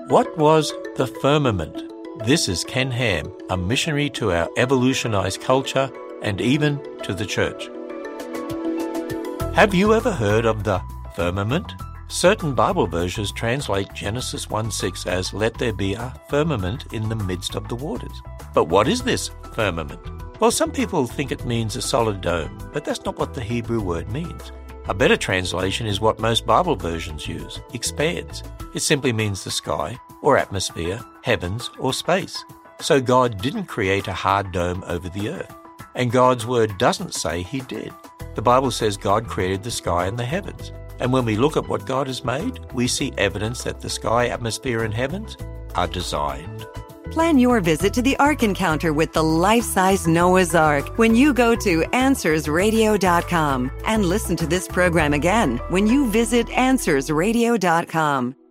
What was the firmament? This is Ken Ham, a missionary to our evolutionized culture and even to the church. Have you ever heard of the firmament? Certain Bible versions translate Genesis 1:6 as, "Let there be a firmament in the midst of the waters." But what is this firmament? Well, some people think it means a solid dome, but that's not what the Hebrew word means. A better translation is what most Bible versions use, expanse. It simply means the sky, or atmosphere, heavens, or space. So God didn't create a hard dome over the earth. And God's word doesn't say he did. The Bible says God created the sky and the heavens. And when we look at what God has made, we see evidence that the sky, atmosphere, and heavens are designed. Plan your visit to the Ark Encounter with the life-size Noah's Ark when you go to AnswersRadio.com. And listen to this program again when you visit AnswersRadio.com.